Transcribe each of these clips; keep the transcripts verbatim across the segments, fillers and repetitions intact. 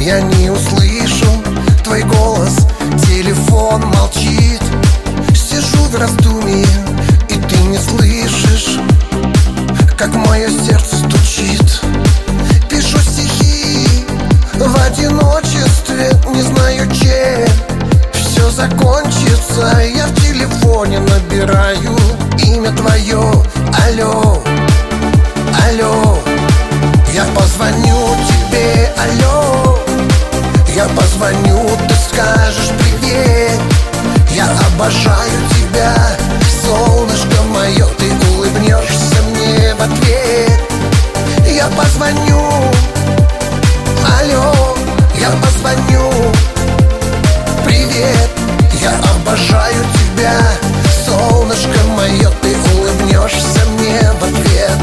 я не услышу твой голос, телефон молчит. Сижу в раздумье, и ты не слышишь, как мое сердце стучит. Пишу стихи в одиночестве, не знаю, чем все закончится. Я в телефоне набираю имя твое. Алло, алло, я позвоню тебе, алло. Я позвоню, ты скажешь привет. Я обожаю тебя, солнышко мое. Ты улыбнешься мне в ответ. Я позвоню, алло, я позвоню, привет. Я обожаю тебя, солнышко мое. Ты улыбнешься мне в ответ.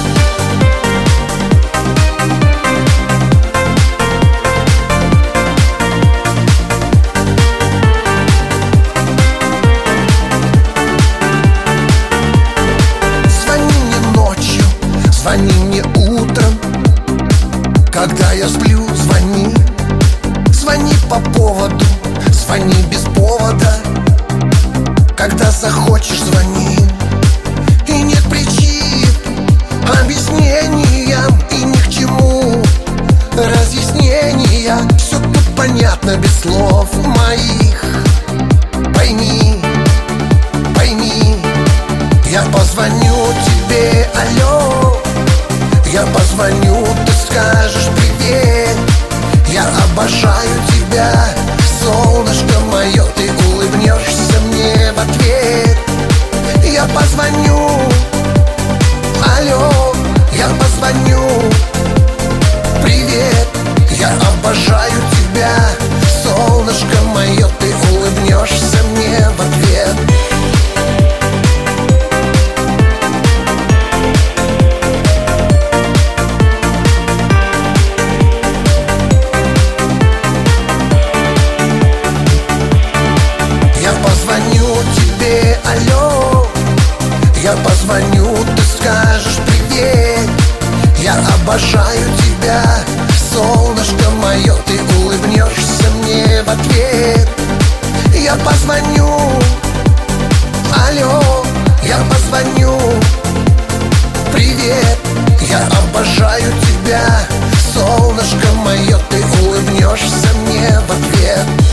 Звони мне утром, когда я сплю, звони. Звони по поводу, звони без повода. Когда захочешь, звони. И нет причин объяснениям, и ни к чему разъяснения. Все тут понятно без слов моих. Пойми, пойми, я позвоню тебе, алло. Я позвоню, ты скажешь привет. Я обожаю тебя, солнышко мое. Ты улыбнешься мне в ответ. Я позвоню, алло, я позвоню, привет. Я обожаю тебя, солнышко мое. Ты улыбнешься мне в ответ. Алло, я позвоню, ты скажешь привет. Я обожаю тебя, солнышко мое. Ты улыбнешься мне в ответ. Я позвоню, алло, я позвоню, привет. Я обожаю тебя, солнышко мое. Ты улыбнешься мне в ответ.